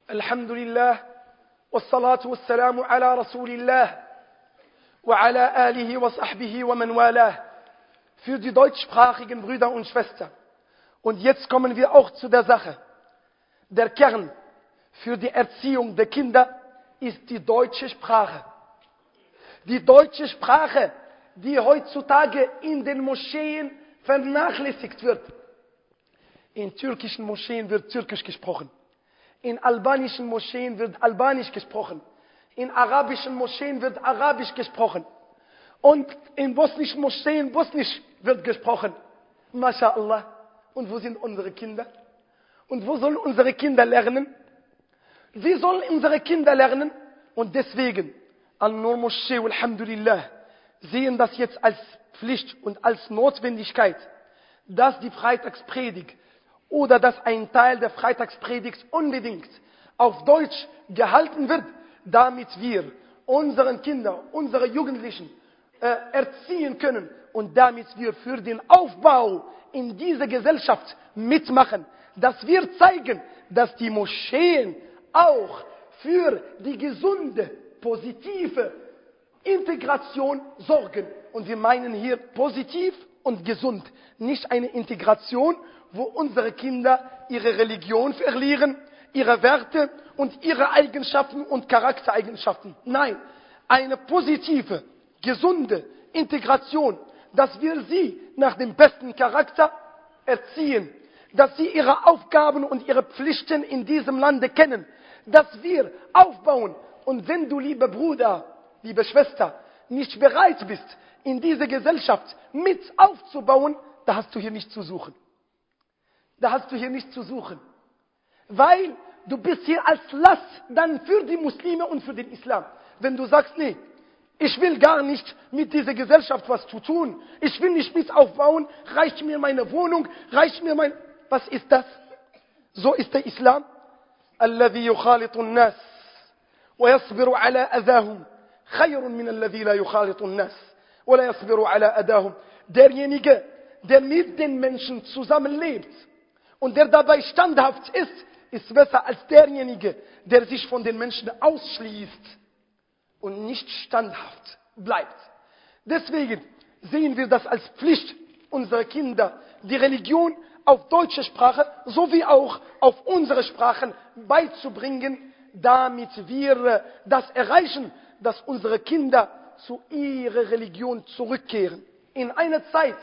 Alhamdulillah, wassalatu wassalamu ala Rasulillah, wa ala alihi wa sahbihi wa man walah. Für die deutschsprachigen Brüder und Schwestern. Und jetzt kommen wir auch zu der Sache. Der Kern für die Erziehung der Kinder ist die deutsche Sprache. Die deutsche Sprache, die heutzutage in den Moscheen vernachlässigt wird. In türkischen Moscheen wird Türkisch gesprochen. In albanischen Moscheen wird Albanisch gesprochen. In arabischen Moscheen wird Arabisch gesprochen. Und in bosnischen Moscheen Bosnisch wird gesprochen. MashaAllah. Und wo sind unsere Kinder? Und wo sollen unsere Kinder lernen? Wie sollen unsere Kinder lernen? Und deswegen, Al-Nur Moschee, Alhamdulillah, sehen das jetzt als Pflicht und als Notwendigkeit, dass die Freitagspredigt oder dass ein Teil der Freitagspredigt unbedingt auf Deutsch gehalten wird, damit wir unseren Kindern, unsere Jugendlichen erziehen können und damit wir für den Aufbau in dieser Gesellschaft mitmachen, dass wir zeigen, dass die Moscheen auch für die gesunde, positive Integration sorgen. Und wir meinen hier positiv und gesund, nicht eine Integration, wo unsere Kinder ihre Religion verlieren, ihre Werte und ihre Eigenschaften und Charaktereigenschaften. Nein, eine positive, gesunde Integration, dass wir sie nach dem besten Charakter erziehen, dass sie ihre Aufgaben und ihre Pflichten in diesem Lande kennen, dass wir aufbauen. Und wenn du, lieber Bruder, liebe Schwester, nicht bereit bist, in diese Gesellschaft mit aufzubauen, da hast du hier nichts zu suchen. Da hast du hier nichts zu suchen. Weil du bist hier als Last dann für die Muslime und für den Islam. Wenn du sagst, nee, ich will gar nicht mit dieser Gesellschaft was zu tun, ich will nicht mit aufbauen, reicht mir meine Wohnung, reicht mir mein... Was ist das? So ist der Islam. الذي يخالط الناس ويصبر على أذاهم خير من الذي لا يخالط الناس ولا يصبر على أذاهم. Derjenige, der mit den Menschen zusammenlebt und der dabei standhaft ist, ist besser als derjenige, der sich von den Menschen ausschließt und nicht standhaft bleibt. Deswegen sehen wir das als Pflicht unserer Kinder, die Religion auf deutsche Sprache sowie auch auf unsere Sprachen beizubringen, damit wir das erreichen, dass unsere Kinder zu ihrer Religion zurückkehren. In einer Zeit,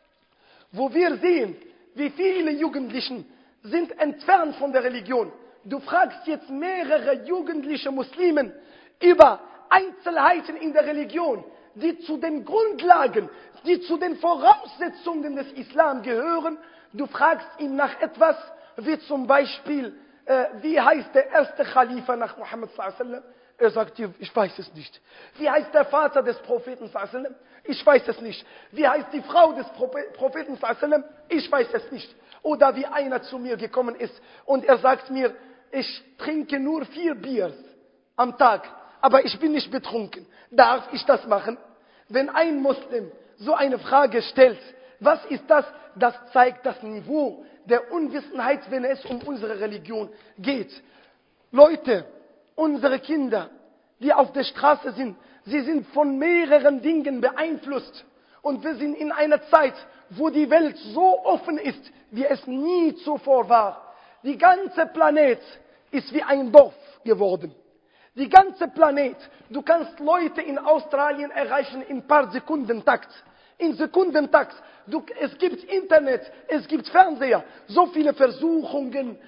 wo wir sehen, wie viele Jugendliche sind entfernt von der Religion. Du fragst jetzt mehrere jugendliche Muslimen über Einzelheiten in der Religion, die zu den Grundlagen, die zu den Voraussetzungen des Islam gehören. Du fragst ihn nach etwas, wie zum Beispiel, wie heißt der erste Khalifa nach Muhammad sallallahu alaihi wasallam? Er sagt dir, ich weiß es nicht. Wie heißt der Vater des Propheten sallallahu alaihi wasallam? Ich weiß es nicht. Wie heißt die Frau des Propheten sallallahu alaihi wasallam? Ich weiß es nicht. Oder wie einer zu mir gekommen ist und er sagt mir, ich trinke nur 4 Biers am Tag, aber ich bin nicht betrunken. Darf ich das machen? Wenn ein Muslim so eine Frage stellt, was ist das? Das zeigt das Niveau der Unwissenheit, wenn es um unsere Religion geht. Leute, unsere Kinder, die auf der Straße sind, sie sind von mehreren Dingen beeinflusst. Und wir sind in einer Zeit, wo die Welt so offen ist, wie es nie zuvor war. Die ganze Planet ist wie ein Dorf geworden. Die ganze Planet, du kannst Leute in Australien erreichen in ein paar Sekundentakt. In Sekundentakt. Es gibt Internet, es gibt Fernseher. So viele Versuchungen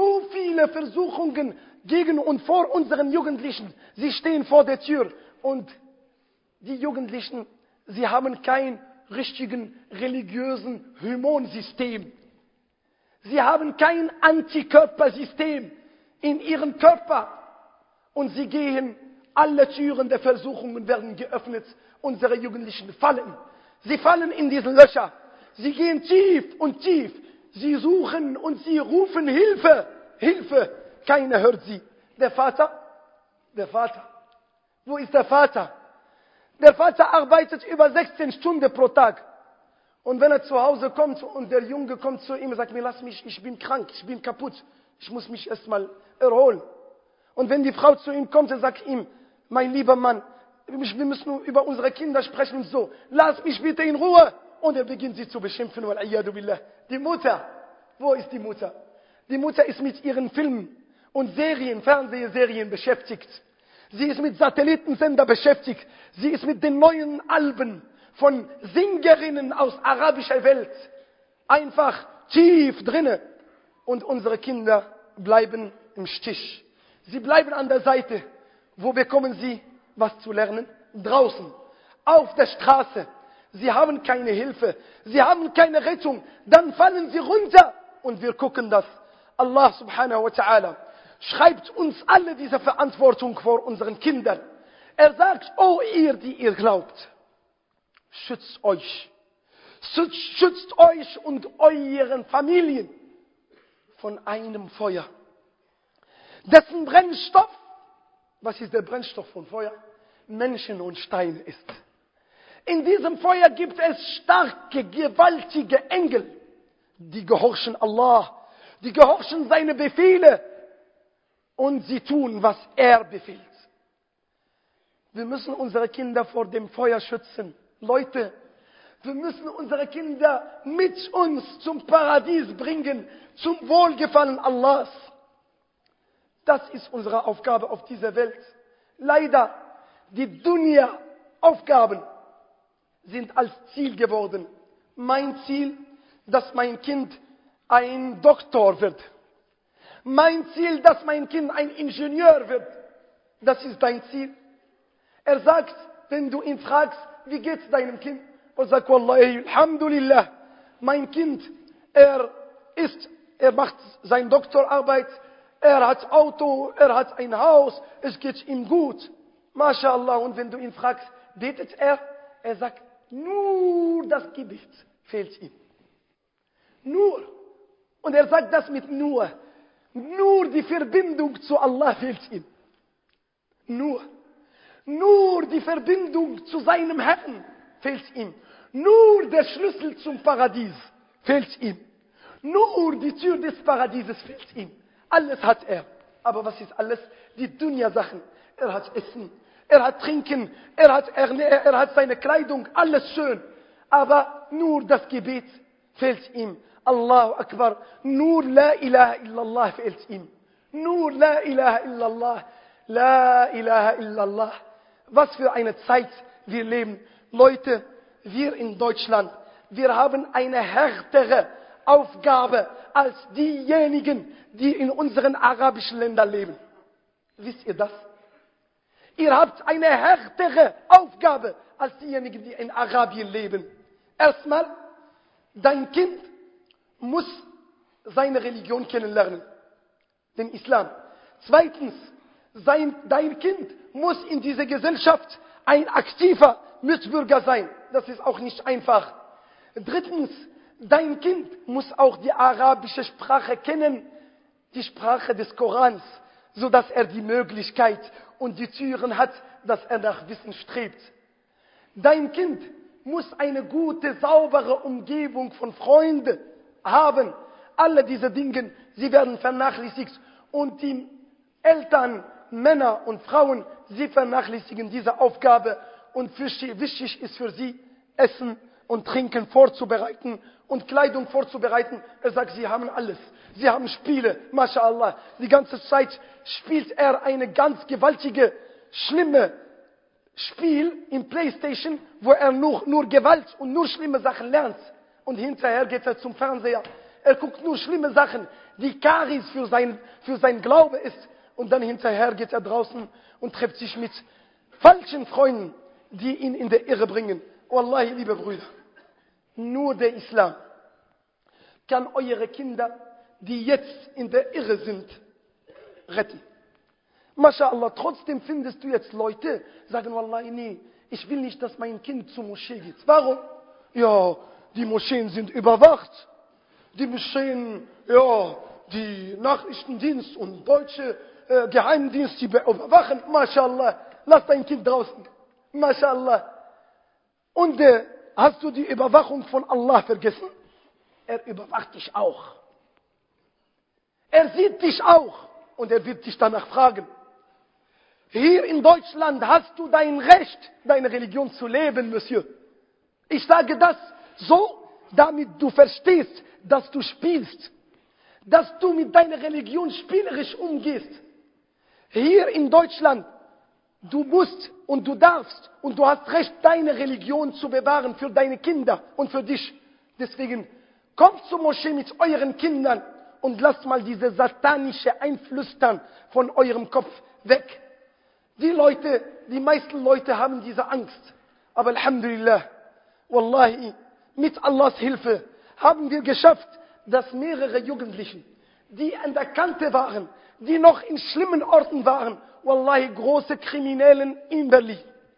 gegen und vor unseren Jugendlichen. Sie stehen vor der Tür und die Jugendlichen, sie haben kein richtigen religiösen Hormonsystem. Sie haben kein Antikörpersystem in ihrem Körper. Und sie gehen, alle Türen der Versuchungen werden geöffnet. Unsere Jugendlichen fallen. Sie fallen in diese Löcher. Sie gehen tief und tief. Sie suchen und sie rufen Hilfe. Hilfe. Keiner hört sie. Der Vater. Wo ist der Vater? Der Vater arbeitet über 16 Stunden pro Tag. Und wenn er zu Hause kommt und der Junge kommt zu ihm und sagt mir, lass mich, ich bin krank, ich bin kaputt. Ich muss mich erstmal erholen. Und wenn die Frau zu ihm kommt, er sagt ihm, mein lieber Mann, wir müssen über unsere Kinder sprechen und so. Lass mich bitte in Ruhe. Und er beginnt sie zu beschimpfen. Die Mutter. Wo ist die Mutter? Die Mutter ist mit ihren Filmen und Serien, Fernsehserien beschäftigt. Sie ist mit Satellitensender beschäftigt. Sie ist mit den neuen Alben von Singerinnen aus arabischer Welt. Einfach tief drinne. Und unsere Kinder bleiben im Stich. Sie bleiben an der Seite. Wo bekommen sie was zu lernen? Draußen. Auf der Straße. Sie haben keine Hilfe. Sie haben keine Rettung. Dann fallen sie runter. Und wir gucken das. Allah subhanahu wa ta'ala schreibt uns alle diese Verantwortung vor unseren Kindern. Er sagt, oh ihr, die ihr glaubt, schützt euch. Schützt euch und euren Familien von einem Feuer. Dessen Brennstoff, was ist der Brennstoff von Feuer? Menschen und Steine ist. In diesem Feuer gibt es starke, gewaltige Engel, die gehorchen Allah, die gehorchen seine Befehle und sie tun, was er befiehlt. Wir müssen unsere Kinder vor dem Feuer schützen. Leute, wir müssen unsere Kinder mit uns zum Paradies bringen, zum Wohlgefallen Allahs. Das ist unsere Aufgabe auf dieser Welt. Leider, die Dunya-Aufgaben sind als Ziel geworden. Mein Ziel, dass mein Kind ein Doktor wird. Mein Ziel, dass mein Kind ein Ingenieur wird. Das ist dein Ziel. Er sagt, wenn du ihn fragst, wie geht's deinem Kind? Er sagt, Wallahi, Alhamdulillah, mein Kind, er macht seine Doktorarbeit, er hat Auto, er hat ein Haus, es geht ihm gut. MashaAllah. Und wenn du ihn fragst, betet er? Er sagt, nur das Gebet fehlt ihm. Nur. Und er sagt das mit nur. Nur die Verbindung zu Allah fehlt ihm. Nur. Nur die Verbindung zu seinem Herrn fehlt ihm. Nur der Schlüssel zum Paradies fehlt ihm. Nur die Tür des Paradieses fehlt ihm. Alles hat er. Aber was ist alles? Die Dunya-Sachen. Er hat Essen, er hat Trinken, er hat seine Kleidung, alles schön. Aber nur das Gebet fehlt ihm. Allahu Akbar. Nur La ilaha illallah fehlt ihm. Nur La ilaha illallah. La ilaha illallah. Was für eine Zeit wir leben. Leute, wir in Deutschland, wir haben eine härtere Aufgabe als diejenigen, die in unseren arabischen Ländern leben. Wisst ihr das? Ihr habt eine härtere Aufgabe als diejenigen, die in Arabien leben. Erstmal, dein Kind muss seine Religion kennenlernen, den Islam. Zweitens, dein Kind muss in dieser Gesellschaft ein aktiver Mitbürger sein. Das ist auch nicht einfach. Drittens, dein Kind muss auch die arabische Sprache kennen, die Sprache des Korans, so dass er die Möglichkeit und die Türen hat, dass er nach Wissen strebt. Dein Kind muss eine gute, saubere Umgebung von Freunden haben. Alle diese Dinge, sie werden vernachlässigt. Und die Eltern, Männer und Frauen, sie vernachlässigen diese Aufgabe. Und wichtig ist für sie, Essen und Trinken vorzubereiten und Kleidung vorzubereiten. Er sagt, sie haben alles. Sie haben Spiele, MashaAllah. Die ganze Zeit spielt er eine ganz gewaltige, schlimme Spiel im Playstation, wo er nur Gewalt und nur schlimme Sachen lernt. Und hinterher geht er zum Fernseher. Er guckt nur schlimme Sachen, die Karis für sein Glaube ist. Und dann hinterher geht er draußen und trifft sich mit falschen Freunden, die ihn in der Irre bringen. Wallahi, liebe Brüder, nur der Islam kann eure Kinder, die jetzt in der Irre sind, retten. MashaAllah, trotzdem findest du jetzt Leute, sagen, Wallahi, nee, ich will nicht, dass mein Kind zur Moschee geht. Warum? Ja, die Moscheen sind überwacht. Die Moscheen, ja, die Nachrichtendienst und deutsche Geheimdienst, die überwachen. MashaAllah, lass dein Kind draußen. MashaAllah. Und hast du die Überwachung von Allah vergessen? Er überwacht dich auch. Er sieht dich auch. Und er wird dich danach fragen. Hier in Deutschland hast du dein Recht, deine Religion zu leben, Monsieur. Ich sage das so, damit du verstehst, dass du spielst. Dass du mit deiner Religion spielerisch umgehst. Hier in Deutschland, du musst und du darfst und du hast Recht, deine Religion zu bewahren für deine Kinder und für dich. Deswegen, kommt zur Moschee mit euren Kindern und lasst mal diese satanische Einflüstern von eurem Kopf weg. Die meisten Leute haben diese Angst. Aber Alhamdulillah, Wallahi, mit Allahs Hilfe haben wir geschafft, dass mehrere Jugendlichen, die an der Kante waren, die noch in schlimmen Orten waren, Wallahi, große Kriminellen in Berlin.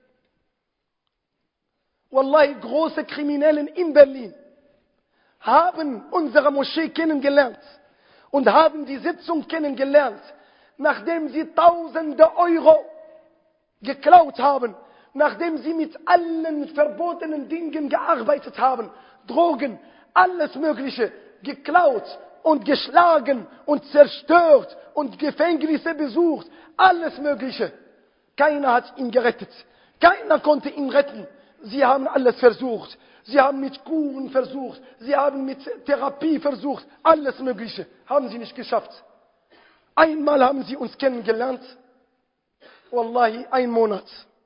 Wallahi, große Kriminellen in Berlin haben unsere Moschee kennengelernt und haben die Sitzung kennengelernt, nachdem sie Tausende Euro geklaut haben, nachdem sie mit allen verbotenen Dingen gearbeitet haben, Drogen, alles Mögliche, geklaut und geschlagen und zerstört und Gefängnisse besucht, alles Mögliche. Keiner hat ihn gerettet. Keiner konnte ihn retten. Sie haben alles versucht. Sie haben mit Kuren versucht. Sie haben mit Therapie versucht. Alles Mögliche. Haben sie nicht geschafft. Einmal haben sie uns kennengelernt. Wallahi, ein Monat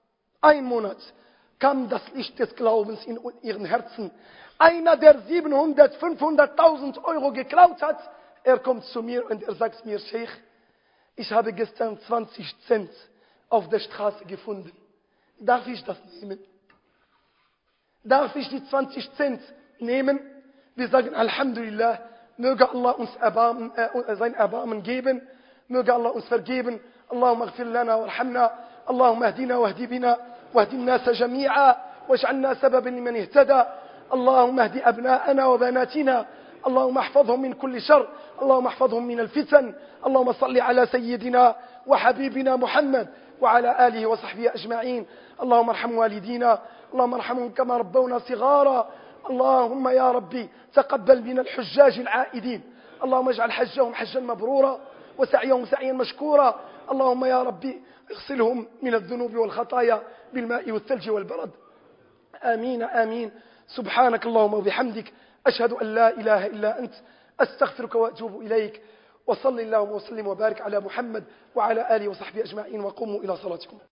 kam das Licht des Glaubens in ihren Herzen. Einer, der 500.000 Euro geklaut hat, er kommt zu mir und er sagt mir, Sheikh, ich habe gestern 20 Cent auf der Straße gefunden. Darf ich das nehmen? Darf ich die 20 Cent nehmen? Wir sagen, Alhamdulillah, möge Allah uns sein Erbarmen geben, möge Allah uns vergeben. Allahumma ighfir lana warhamna, Allahumma ahdina wahdi bina, wahdi an-nasa jami'a, waj'alna sababan liman ihtada. اللهم اهد أبناءنا وبناتنا اللهم احفظهم من كل شر اللهم احفظهم من الفتن اللهم صل على سيدنا وحبيبنا محمد وعلى آله وصحبه أجمعين اللهم ارحم والدينا اللهم ارحمهم كما ربونا صغارا اللهم يا ربي تقبل من الحجاج العائدين اللهم اجعل حجهم حجا مبرورا وسعيهم سعيا مشكورا اللهم يا ربي اغسلهم من الذنوب والخطايا بالماء والثلج والبرد آمين آمين سبحانك اللهم وبحمدك أشهد أن لا إله إلا أنت أستغفرك وأتوب إليك وصل اللهم وسلم وبارك على محمد وعلى آله وصحبه أجمعين وقوموا إلى صلاتكم